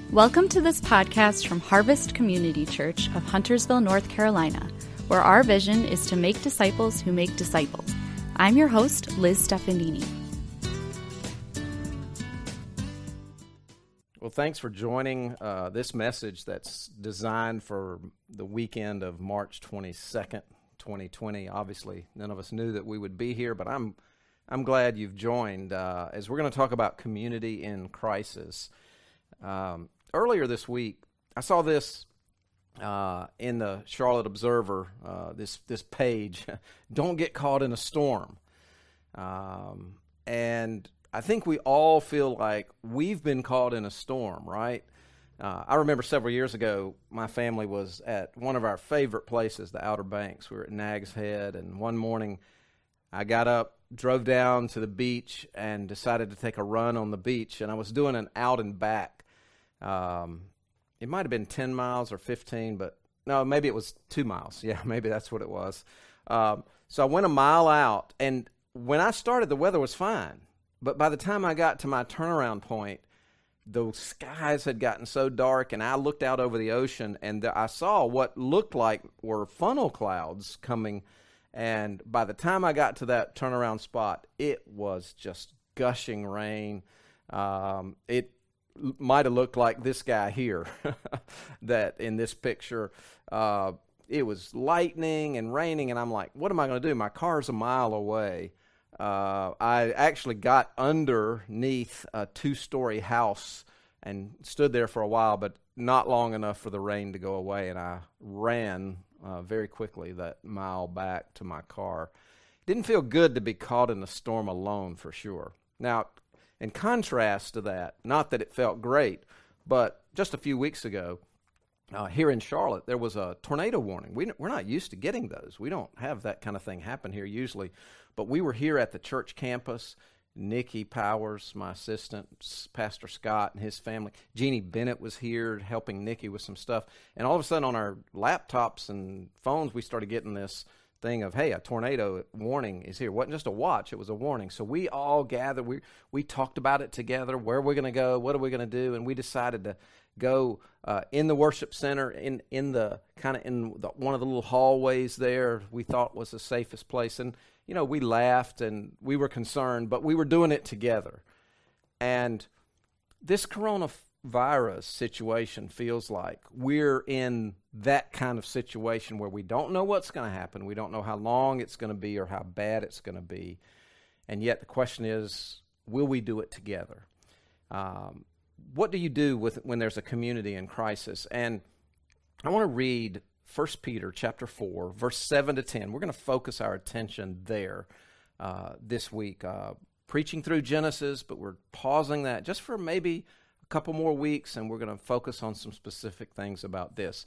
Welcome to this podcast from Harvest Community Church of Huntersville, North Carolina, where our vision is to make disciples who make disciples. I'm your host, Liz Stefanini. Well, thanks for joining this message that's designed for the weekend of March 22nd, 2020. Obviously, none of us knew that we would be here, but I'm glad you've joined as we're going to talk about community in crisis. Earlier this week, I saw this in the Charlotte Observer, this page, "Don't get caught in a storm." And I think we all feel like we've been caught in a storm, right? I remember several years ago, my family was at one of our favorite places, the Outer Banks. We were at Nags Head, and one morning I got up, drove down to the beach, and decided to take a run on the beach. And I was doing an out and back. It might have been 10 miles or 15, but no, maybe it was 2 miles. Yeah, maybe that's what it was. So I went a mile out, and when I started, the weather was fine. But by the time I got to my turnaround point, the skies had gotten so dark, and I looked out over the ocean, and I saw what looked like were funnel clouds coming. And by the time I got to that turnaround spot, it was just gushing rain. It might have looked like this guy here that in this picture. It was lightning and raining, and I'm like, what am I going to do? My car's a mile away. I actually got underneath a 2-story house and stood there for a while, but not long enough for the rain to go away, and I ran very quickly that mile back to my car. Didn't feel good to be caught in a storm alone, for sure. Now, in contrast to that, not that it felt great, but just a few weeks ago, here in Charlotte, there was a tornado warning. We're not used to getting those. We don't have that kind of thing happen here usually. But we were here at the church campus. Nikki Powers, my assistant, Pastor Scott and his family. Jeannie Bennett was here helping Nikki with some stuff. And all of a sudden on our laptops and phones, we started getting this thing of, hey, a tornado warning is here. It wasn't just a watch, it was a warning. So we all gathered, we talked about it together, where we're going to go, what are we going to do, and we decided to go in the worship center, in the kind of in one of the little hallways there we thought was the safest place. And, you know, we laughed and we were concerned, but we were doing it together. And this coronavirus situation feels like we're in that kind of situation where we don't know what's going to happen. We don't know how long it's going to be or how bad it's going to be. And yet the question is, will we do it together? What do you do when there's a community in crisis? And I want to read 1 Peter chapter 4, verse 7 to 10. We're going to focus our attention there this week. Preaching through Genesis, but we're pausing that just for maybe a couple more weeks, and we're going to focus on some specific things about this.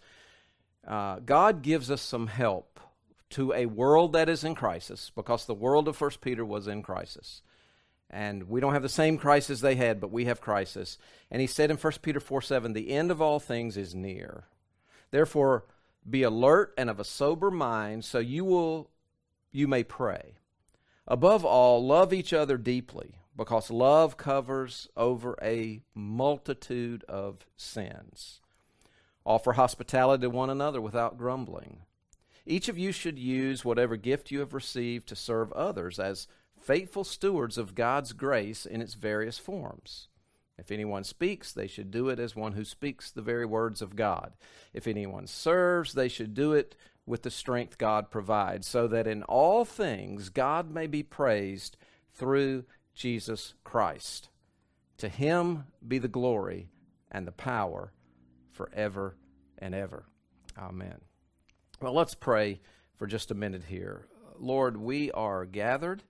God gives us some help to a world that is in crisis, because the world of 1 Peter was in crisis. And we don't have the same crisis they had, but we have crisis. And he said in 1 Peter 4:7, the end of all things is near. Therefore, be alert and of a sober mind, so you may pray. Above all, love each other deeply, because love covers over a multitude of sins. Offer hospitality to one another without grumbling. Each of you should use whatever gift you have received to serve others as faithful stewards of God's grace in its various forms. If anyone speaks, they should do it as one who speaks the very words of God. If anyone serves, they should do it with the strength God provides, so that in all things God may be praised through Jesus Christ. To him be the glory and the power forever and ever. Amen. Well, let's pray for just a minute here. Lord, we are gathered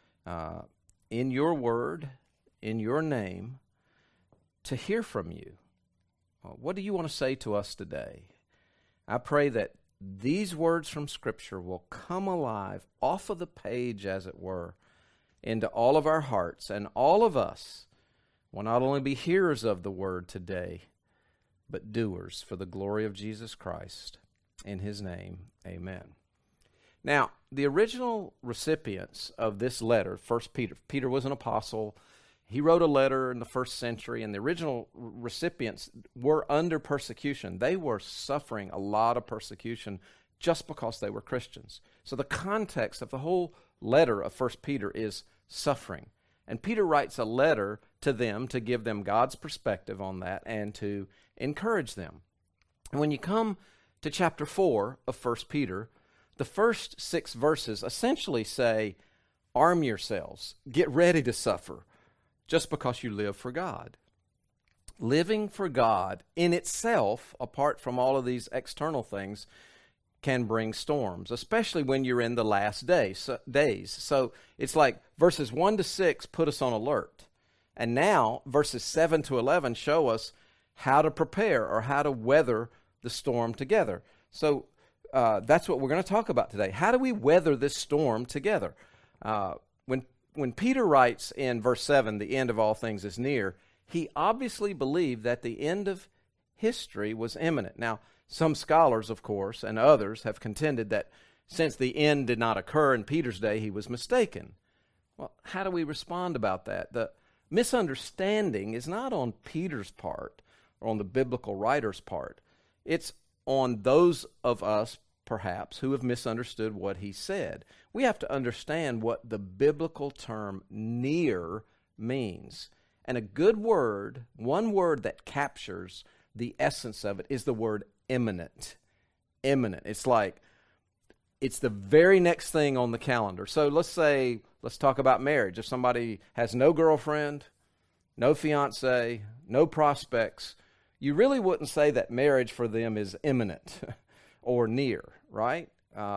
in your word, in your name, to hear from you. What do you want to say to us today? I pray that these words from Scripture will come alive off of the page, as it were, into all of our hearts, and all of us will not only be hearers of the word today, but doers for the glory of Jesus Christ. In his name, amen. Now, the original recipients of this letter, 1 Peter, Peter was an apostle. He wrote a letter in the first century, and the original recipients were under persecution. They were suffering a lot of persecution just because they were Christians. So the context of the whole letter of 1 Peter is suffering. And Peter writes a letter to them to give them God's perspective on that and to encourage them. And when you come to chapter 4 of 1 Peter, the first 6 verses essentially say, arm yourselves, get ready to suffer, just because you live for God. Living for God in itself, apart from all of these external things, can bring storms, especially when you're in the last days. So it's like verses 1 to 6 put us on alert. And now verses 7 to 11 show us how to prepare or how to weather the storm together. So that's what we're going to talk about today. How do we weather this storm together? When Peter writes in verse 7, the end of all things is near, he obviously believed that the end of history was imminent. Now, some scholars, of course, and others have contended that since the end did not occur in Peter's day, he was mistaken. Well, how do we respond about that? The misunderstanding is not on Peter's part or on the biblical writer's part. It's on those of us, perhaps, who have misunderstood what he said. We have to understand what the biblical term near means. And a good word, one word that captures the essence of it, is the word imminent. Imminent. It's like, it's the very next thing on the calendar. So let's talk about marriage. If somebody has no girlfriend, no fiance, no prospects, you really wouldn't say that marriage for them is imminent or near, right?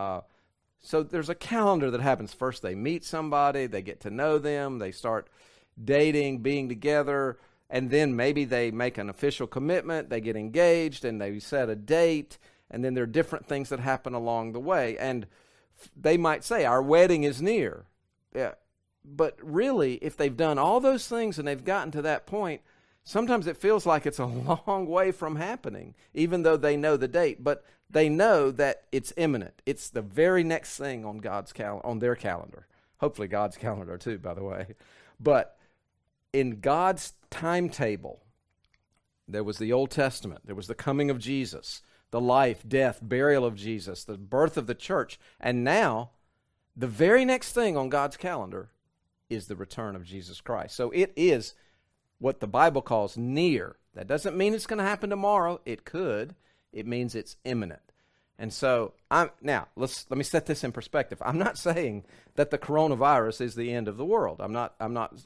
So there's a calendar that happens. First they meet somebody, they get to know them, they start dating, being together, and then maybe they make an official commitment, they get engaged, and they set a date, and then there are different things that happen along the way. And they might say, our wedding is near. Yeah. But really, if they've done all those things and they've gotten to that point, sometimes it feels like it's a long way from happening, even though they know the date. But they know that it's imminent. It's the very next thing on God's on their calendar. Hopefully God's calendar too, by the way. But in God's timetable, there was the Old Testament. There was the coming of Jesus, the life, death, burial of Jesus, the birth of the church. And now, the very next thing on God's calendar is the return of Jesus Christ. So it is what the Bible calls near. That doesn't mean it's going to happen tomorrow. It could. It means it's imminent. And so, let me set this in perspective. I'm not saying that the coronavirus is the end of the world. I'm not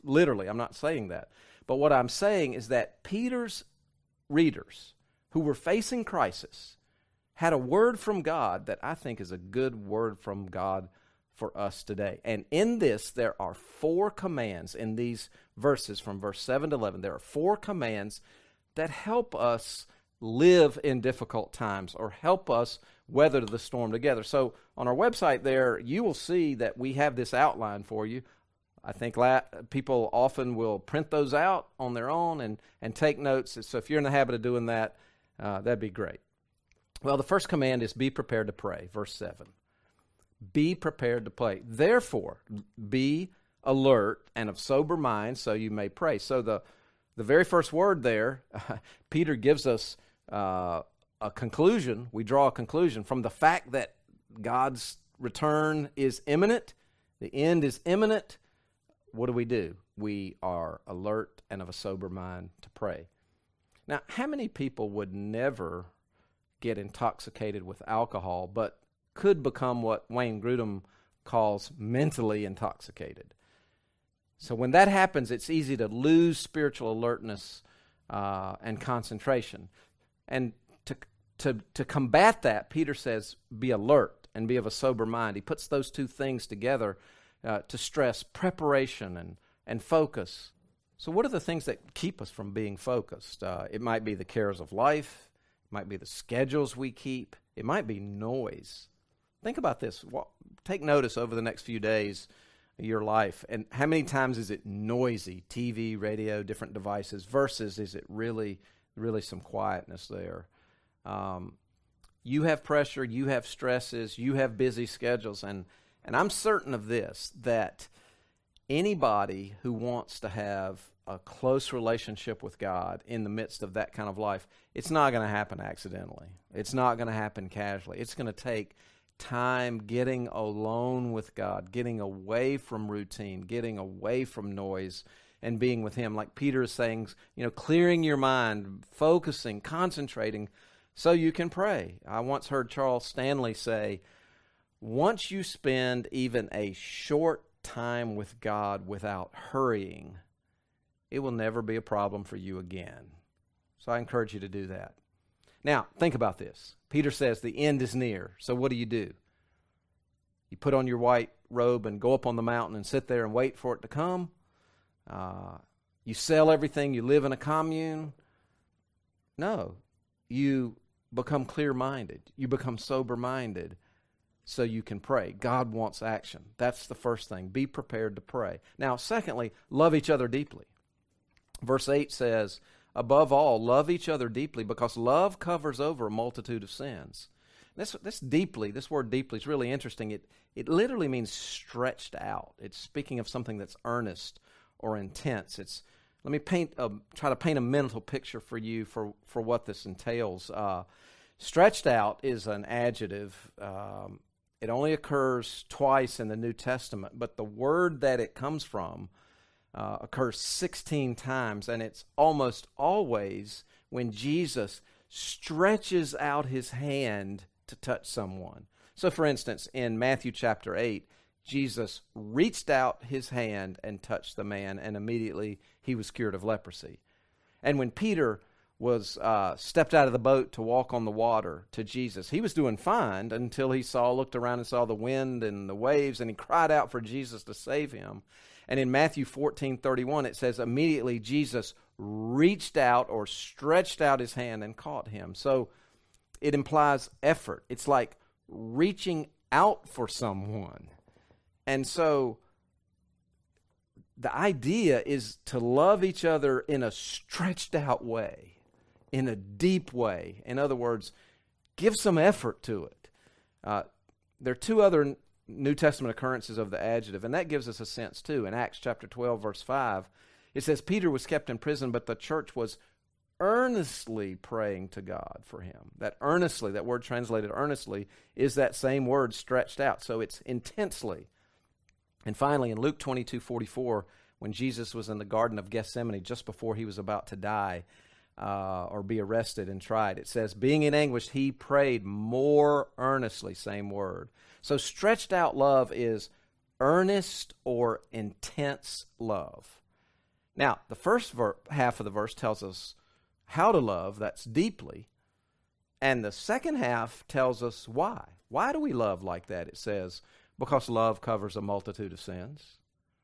saying that. But what I'm saying is that Peter's readers who were facing crisis had a word from God that I think is a good word from God for us today. And in this, there are 4 commands in these verses from verse 7 to 11. There are 4 commands that help us live in difficult times or help us weather the storm together. So on our website there, you will see that we have this outline for you. I think people often will print those out on their own and take notes. So if you're in the habit of doing that, that'd be great. Well, the first command is be prepared to pray, verse 7. Be prepared to pray. Therefore, be alert and of sober mind so you may pray. So the very first word there, Peter gives us a conclusion. We draw a conclusion from the fact that God's return is imminent. The end is imminent. What do? We are alert and of a sober mind to pray. Now, how many people would never get intoxicated with alcohol, but could become what Wayne Grudem calls mentally intoxicated? So when that happens, it's easy to lose spiritual alertness and concentration. And to combat that, Peter says, be alert and be of a sober mind. He puts those two things together to stress preparation and focus. So what are the things that keep us from being focused? It might be the cares of life. It might be the schedules we keep. It might be noise. Think about this. Take notice over the next few days of your life. And how many times is it noisy, TV, radio, different devices, versus is it really some quietness there? You have pressure, you have stresses, you have busy schedules, and I'm certain of this, that anybody who wants to have a close relationship with God in the midst of that kind of life, it's not going to happen accidentally. It's not going to happen casually. It's going to take time getting alone with God, getting away from routine, getting away from noise, and being with Him. Like Peter is saying, clearing your mind, focusing, concentrating, so you can pray. I once heard Charles Stanley say, once you spend even a short time with God without hurrying, it will never be a problem for you again. So I encourage you to do that. Now, think about this. Peter says the end is near. So what do? You put on your white robe and go up on the mountain and sit there and wait for it to come. You sell everything. You live in a commune. No. You become clear-minded. You become sober-minded so you can pray. God wants action. That's the first thing. Be prepared to pray. Now, secondly, love each other deeply. Verse 8 says, above all, love each other deeply because love covers over a multitude of sins. This word deeply is really interesting. It literally means stretched out. It's speaking of something that's earnest or intense. Let me try to paint a mental picture for you for what this entails. Stretched out is an adjective. It only occurs twice in the New Testament, but the word that it comes from occurs 16 times, and it's almost always when Jesus stretches out His hand to touch someone. So, for instance, in Matthew chapter 8, Jesus reached out His hand and touched the man, and immediately he was cured of leprosy. And when Peter was stepped out of the boat to walk on the water to Jesus, he was doing fine until he looked around and saw the wind and the waves, and he cried out for Jesus to save him. And in Matthew 14:31, it says, immediately Jesus reached out or stretched out His hand and caught him. So it implies effort. It's like reaching out for someone. And so the idea is to love each other in a stretched out way, in a deep way. In other words, give some effort to it. There are two other New Testament occurrences of the adjective, and that gives us a sense too. In Acts chapter 12, verse 5, it says, Peter was kept in prison, but the church was earnestly praying to God for him. That earnestly, that word translated earnestly, is that same word stretched out. So it's intensely. And finally, in Luke 22:44, when Jesus was in the Garden of Gethsemane, just before he was about to die or be arrested and tried, it says, being in anguish, he prayed more earnestly, same word. So stretched out love is earnest or intense love. Now, the first half of the verse tells us how to love, that's deeply. And the second half tells us why. Why do we love like that? It says, because love covers a multitude of sins.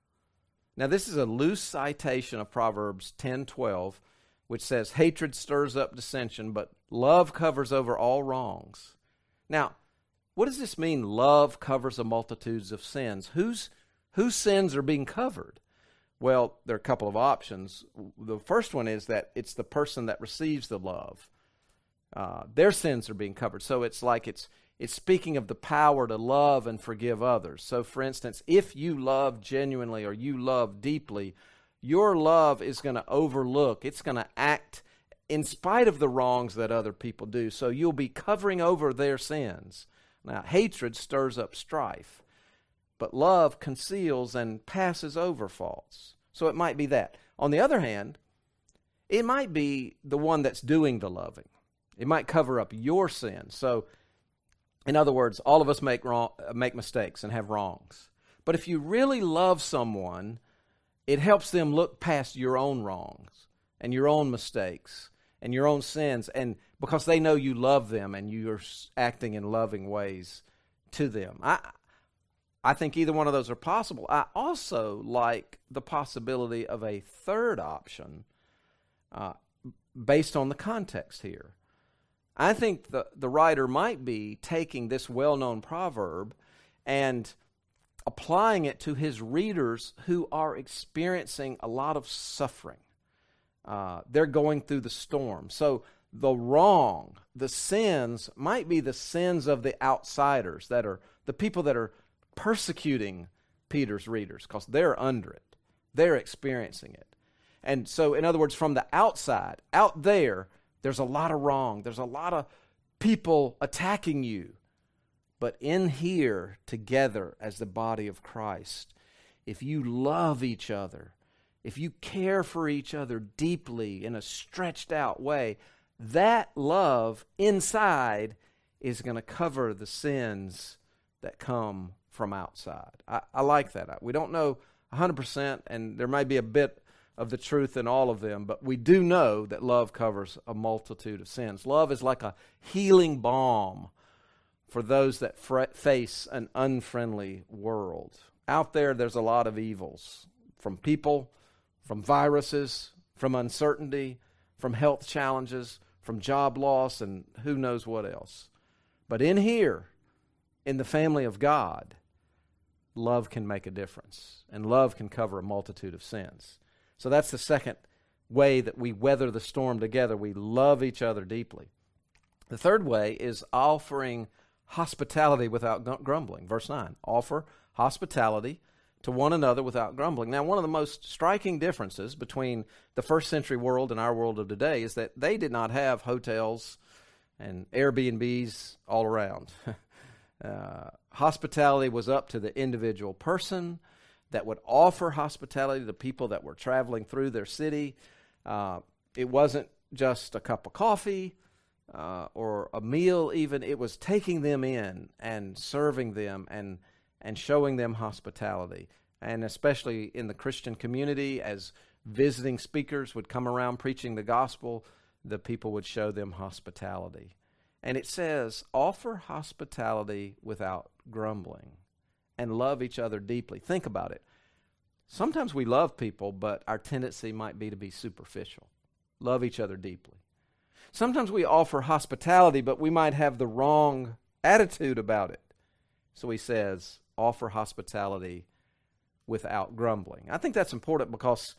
Now, this is a loose citation of Proverbs 10:12, which says, hatred stirs up dissension, but love covers over all wrongs. Now, what does this mean, love covers a multitude of sins? Whose sins are being covered? Well, there are a couple of options. The first one is that it's the person that receives the love. Their sins are being covered. So it's like it's speaking of the power to love and forgive others. So, for instance, if you love genuinely or you love deeply, your love is going to overlook, it's going to act in spite of the wrongs that other people do. So you'll be covering over their sins. Now, hatred stirs up strife, but love conceals and passes over faults. So it might be that. On the other hand, it might be the one that's doing the loving. It might cover up your sins. So, in other words, all of us make mistakes and have wrongs. But if you really love someone, it helps them look past your own wrongs and your own mistakes and your own sins, and because they know you love them and you're acting in loving ways to them. I think either one of those are possible. I also like the possibility of a third option based on the context here. I think the writer might be taking this well-known proverb and applying it to his readers who are experiencing a lot of suffering. They're going through the storm. So the wrong, the sins, might be the sins of the outsiders, that are the people that are persecuting Peter's readers because they're under it. They're experiencing it. And so, in other words, from the outside, out there's a lot of wrong. There's a lot of people attacking you. But in here, together as the body of Christ, if you love each other, if you care for each other deeply in a stretched out way, that love inside is going to cover the sins that come from outside. I like that. We don't know 100%, and there may be a bit of the truth in all of them, but we do know that love covers a multitude of sins. Love is like a healing balm for those that face an unfriendly world. Out there's a lot of evils, from people, from viruses, from uncertainty, from health challenges, from job loss, and who knows what else. But in here, in the family of God, love can make a difference, and love can cover a multitude of sins. So that's the second way that we weather the storm together. We love each other deeply. The third way is offering hospitality without grumbling. Verse 9, offer hospitality to one another without grumbling. Now, one of the most striking differences between the first century world and our world of today is that they did not have hotels and Airbnbs all around. Hospitality was up to the individual person that would offer hospitality to people that were traveling through their city. It wasn't just a cup of coffee or a meal even. It was taking them in and serving them and showing them hospitality. And especially in the Christian community, as visiting speakers would come around preaching the gospel, the people would show them hospitality. And it says, offer hospitality without grumbling and love each other deeply. Think about it. Sometimes we love people, but our tendency might be to be superficial. Love each other deeply. Sometimes we offer hospitality, but we might have the wrong attitude about it. So he says, offer hospitality without grumbling. I think that's important because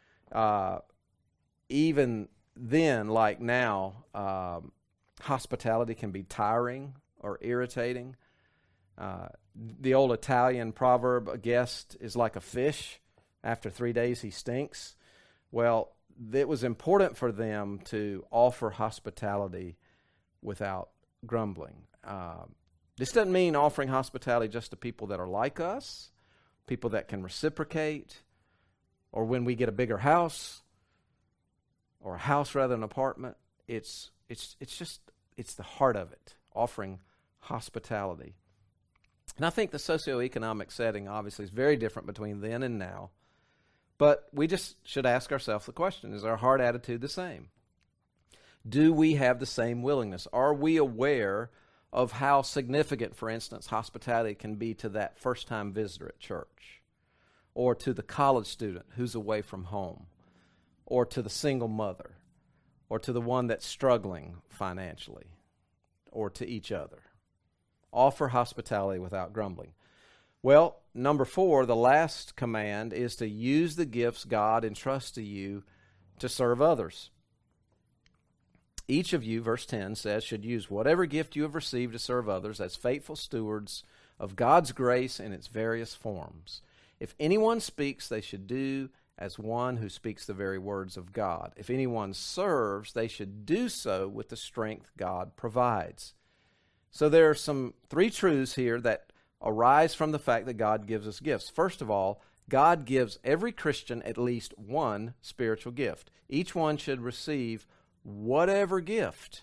even then, like now, hospitality can be tiring or irritating. The old Italian proverb, a guest is like a fish. After 3 days, he stinks. Well, it was important for them to offer hospitality without grumbling. This doesn't mean offering hospitality just to people that are like us, people that can reciprocate, or when we get a bigger house, or a house rather than an apartment. It's the heart of it, offering hospitality. And I think the socioeconomic setting obviously is very different between then and now. But we just should ask ourselves the question, is our heart attitude the same? Do we have the same willingness? Are we aware of how significant, for instance, hospitality can be to that first-time visitor at church, or to the college student who's away from home, or to the single mother, or to the one that's struggling financially, or to each other? Offer hospitality without grumbling. Well, number 4, the last command is to use the gifts God entrusts to you to serve others. Each of you, verse 10 says, should use whatever gift you have received to serve others as faithful stewards of God's grace in its various forms. If anyone speaks, they should do as one who speaks the very words of God. If anyone serves, they should do so with the strength God provides. So there are 3 truths here that arise from the fact that God gives us gifts. First of all, God gives every Christian at least one spiritual gift. Each one should receive whatever gift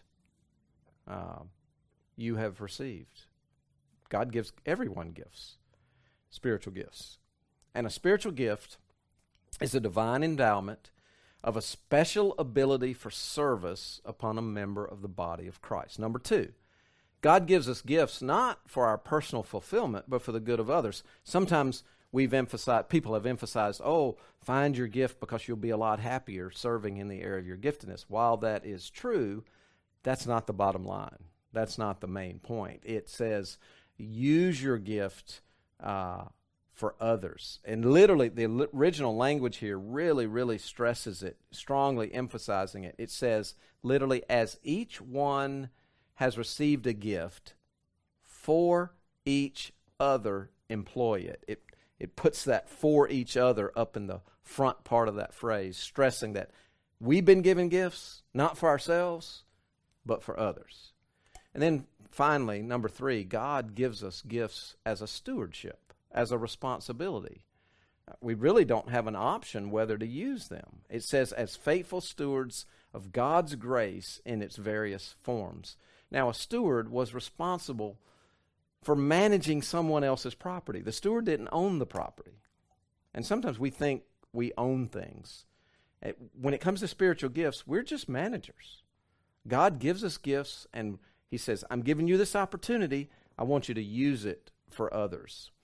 you have received. God gives everyone gifts, spiritual gifts. And a spiritual gift is a divine endowment of a special ability for service upon a member of the body of Christ. Number 2, God gives us gifts not for our personal fulfillment, but for the good of others. Sometimes people have emphasized, find your gift because you'll be a lot happier serving in the area of your giftedness. While that is true, that's not the bottom line. That's not the main point. It says, use your gift for others. And literally, the original language here really, really stresses it, strongly emphasizing it. It says, literally, as each one has received a gift, for each other employ it. it puts that for each other up in the front part of that phrase, stressing that we've been given gifts, not for ourselves, but for others. And then finally, number 3, God gives us gifts as a stewardship, as a responsibility. We really don't have an option whether to use them. It says, as faithful stewards of God's grace in its various forms. Now, a steward was responsible for managing someone else's property. The steward didn't own the property. And sometimes we think we own things. When it comes to spiritual gifts, we're just managers. God gives us gifts, and he says, I'm giving you this opportunity. I want you to use it for others.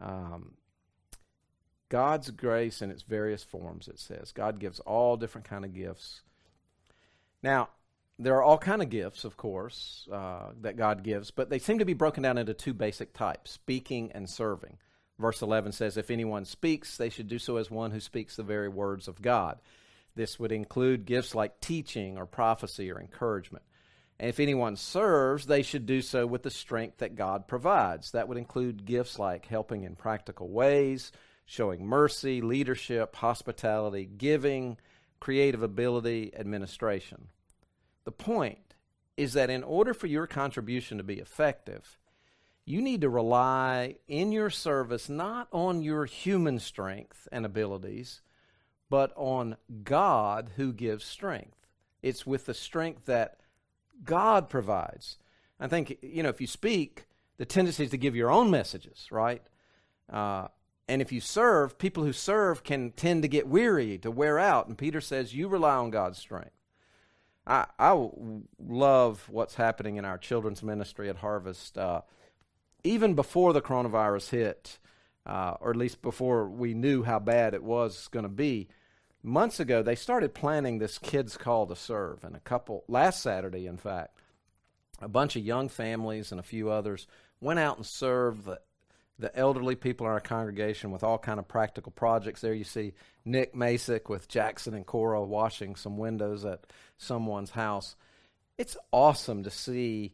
God's grace in its various forms, it says. God gives all different kind of gifts. Now, there are all kind of gifts, of course, that God gives, but they seem to be broken down into 2 basic types, speaking and serving. Verse 11 says, if anyone speaks, they should do so as one who speaks the very words of God. This would include gifts like teaching or prophecy or encouragement. And if anyone serves, they should do so with the strength that God provides. That would include gifts like helping in practical ways, showing mercy, leadership, hospitality, giving, creative ability, administration. The point is that in order for your contribution to be effective, you need to rely in your service not on your human strength and abilities, but on God who gives strength. It's with the strength that God provides. I think, if you speak, the tendency is to give your own messages, right? And if you serve, people who serve can tend to get weary, to wear out. And Peter says, you rely on God's strength. I love what's happening in our children's ministry at Harvest. Even before the coronavirus hit, or at least before we knew how bad it was going to be, months ago, they started planning this Kids Call to Serve. And last Saturday, in fact, a bunch of young families and a few others went out and served the elderly people in our congregation with all kind of practical projects. There you see Nick Masick with Jackson and Cora washing some windows at someone's house. It's awesome to see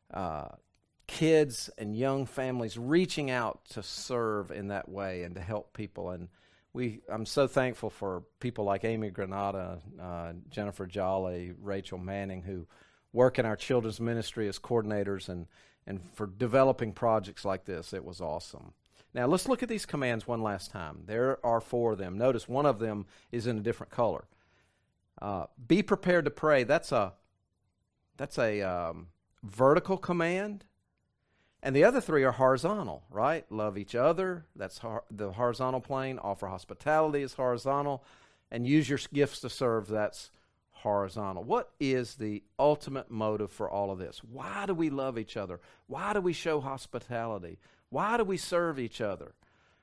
kids and young families reaching out to serve in that way and to help people. And I'm so thankful for people like Amy Granada, Jennifer Jolly, Rachel Manning, who work in our children's ministry as coordinators and for developing projects like this. It was awesome. Now, let's look at these commands one last time. There are 4 of them. Notice one of them is in a different color. Be prepared to pray. That's a vertical command. And the other 3 are horizontal, right? Love each other. That's the horizontal plane. Offer hospitality is horizontal. And use your gifts to serve. That's horizontal. What is the ultimate motive for all of this? Why do we love each other? Why do we show hospitality? Why do we serve each other?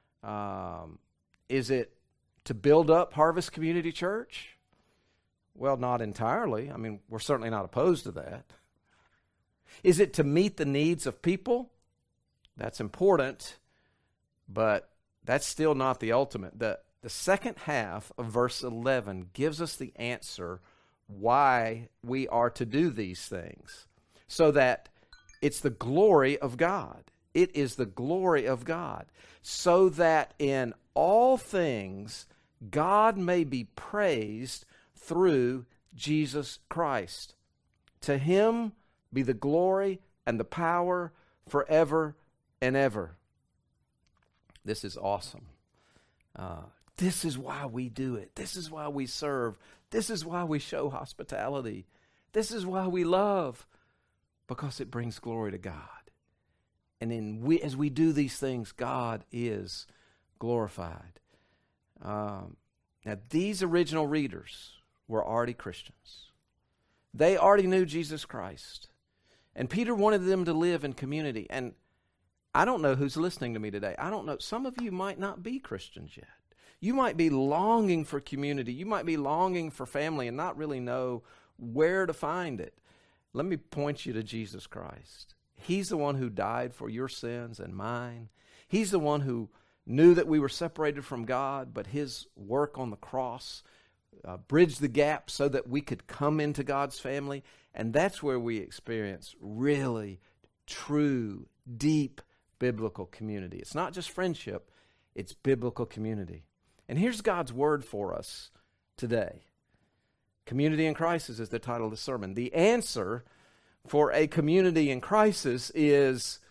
Is it to build up Harvest Community Church? Well, not entirely. I mean, we're certainly not opposed to that. Is it to meet the needs of people? That's important, but that's still not the ultimate. The second half of verse 11 gives us the answer why we are to do these things, so that it's the glory of God. It is the glory of God, so that in all things God may be praised through Jesus Christ. To him be the glory and the power forever and ever. This is awesome. This is why we do it. This is why we serve. This is why we show hospitality. This is why we love, because it brings glory to God. And as we do these things, God is glorified. Now, these original readers were already Christians. They already knew Jesus Christ. And Peter wanted them to live in community. And I don't know who's listening to me today. I don't know. Some of you might not be Christians yet. You might be longing for community. You might be longing for family and not really know where to find it. Let me point you to Jesus Christ. He's the one who died for your sins and mine. He's the one who knew that we were separated from God, but his work on the cross bridged the gap so that we could come into God's family. And that's where we experience really true, deep biblical community. It's not just friendship. It's biblical community. And here's God's word for us today. Community in Crisis is the title of the sermon. The answer for a community in crisis is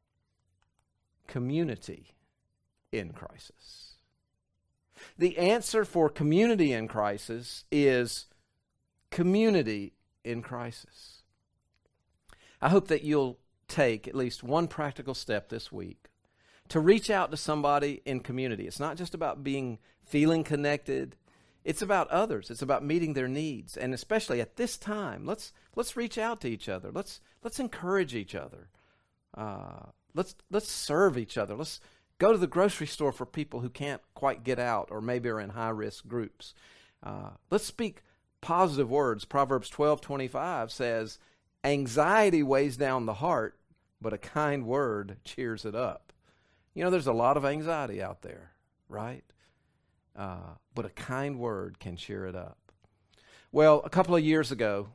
community in crisis. The answer for community in crisis is community in crisis. I hope that you'll take at least one practical step this week to reach out to somebody in community. It's not just about feeling connected. It's about others. It's about meeting their needs. And especially at this time, let's reach out to each other. Let's encourage each other. Let's serve each other. Let's go to the grocery store for people who can't quite get out or maybe are in high-risk groups. Let's speak positive words. Proverbs 12:25 says, anxiety weighs down the heart, but a kind word cheers it up. You know, there's a lot of anxiety out there, right? But a kind word can cheer it up. Well, a couple of years ago,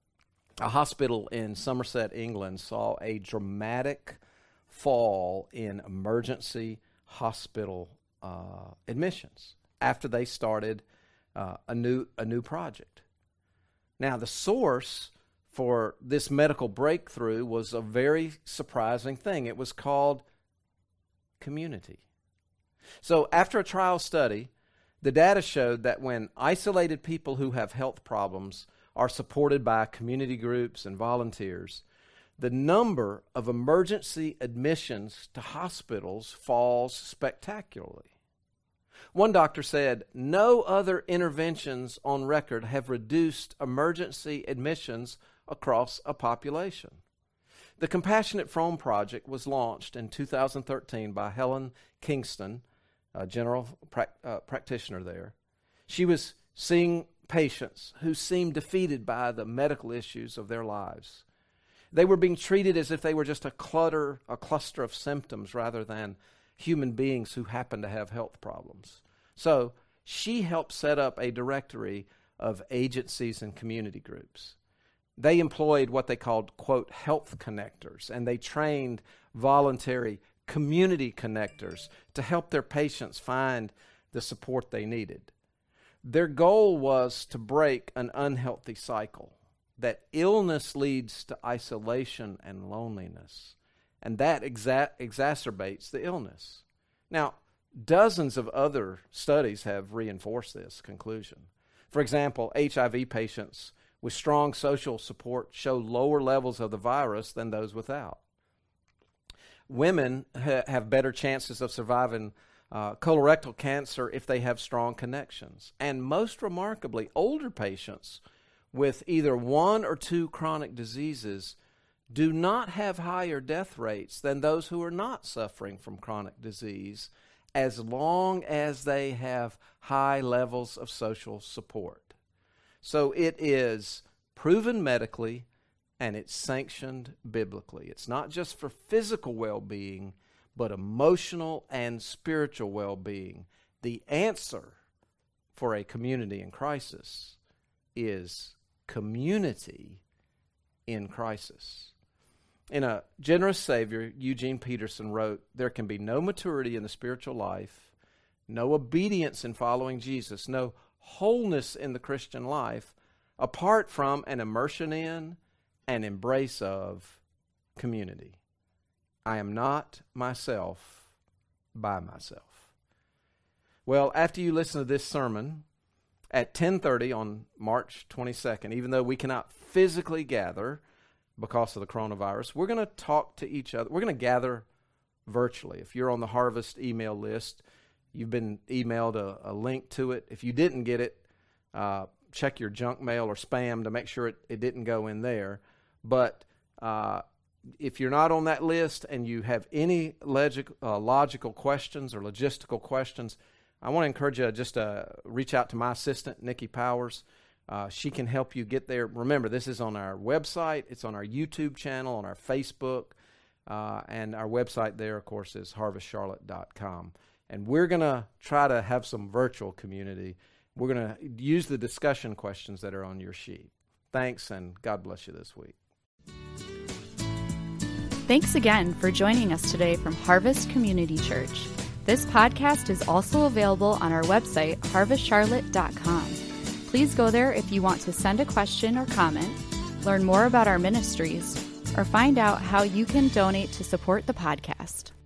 a hospital in Somerset, England, saw a dramatic fall in emergency hospital admissions after they started a new project. Now, the source for this medical breakthrough was a very surprising thing. It was called community. So after a trial study, the data showed that when isolated people who have health problems are supported by community groups and volunteers, the number of emergency admissions to hospitals falls spectacularly. One doctor said, no other interventions on record have reduced emergency admissions across a population. The Compassionate Frome Project was launched in 2013 by Helen Kingston, a general practitioner there. She was seeing patients who seemed defeated by the medical issues of their lives. They were being treated as if they were just a cluster of symptoms rather than human beings who happen to have health problems. So she helped set up a directory of agencies and community groups. They employed what they called, quote, health connectors, and they trained voluntary community connectors to help their patients find the support they needed. Their goal was to break an unhealthy cycle, that illness leads to isolation and loneliness, and that exacerbates the illness. Now, dozens of other studies have reinforced this conclusion. For example, HIV patients with strong social support show lower levels of the virus than those without. Women have better chances of surviving colorectal cancer if they have strong connections. And most remarkably, older patients with either one or two chronic diseases do not have higher death rates than those who are not suffering from chronic disease, as long as they have high levels of social support. So it is proven medically and it's sanctioned biblically. It's not just for physical well-being, but emotional and spiritual well-being. The answer for a community in crisis is community in crisis. In A Generous Savior, Eugene Peterson wrote, there can be no maturity in the spiritual life, no obedience in following Jesus, no wholeness in the Christian life, apart from an immersion in and embrace of community. I am not myself by myself. Well, after you listen to this sermon, at 10:30 on March 22nd, even though we cannot physically gather because of the coronavirus, we're going to talk to each other. We're going to gather virtually. If you're on the Harvest email list, you've been emailed a link to it. If you didn't get it, check your junk mail or spam to make sure it didn't go in there. But if you're not on that list and you have any logical questions or logistical questions, I want to encourage you just to reach out to my assistant, Nikki Powers. She can help you get there. Remember, this is on our website. It's on our YouTube channel, on our Facebook. And our website there, of course, is harvestcharlotte.com. And we're going to try to have some virtual community. We're going to use the discussion questions that are on your sheet. Thanks, and God bless you this week. Thanks again for joining us today from Harvest Community Church. This podcast is also available on our website, harvestcharlotte.com. Please go there if you want to send a question or comment, learn more about our ministries, or find out how you can donate to support the podcast.